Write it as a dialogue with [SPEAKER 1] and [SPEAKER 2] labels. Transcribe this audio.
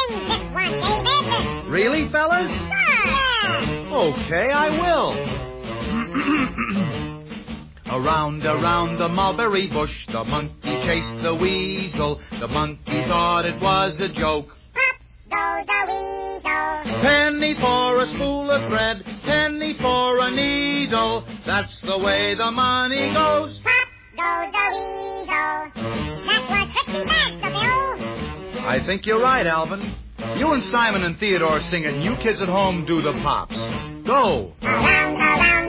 [SPEAKER 1] sing this one, David.
[SPEAKER 2] Really, fellas?
[SPEAKER 1] Yeah.
[SPEAKER 2] Okay, I will. Around the mulberry bush, the monkey chased the weasel. The monkey thought it was a joke.
[SPEAKER 1] Pop goes the weasel.
[SPEAKER 2] Penny for a spool of thread, penny for a needle. That's the way the money goes.
[SPEAKER 1] Pop goes the weasel. That's what Trixie Baskerville.
[SPEAKER 2] I think you're right, Alvin. You and Simon and Theodore sing it, and you kids at home do the pops. Go.
[SPEAKER 1] Around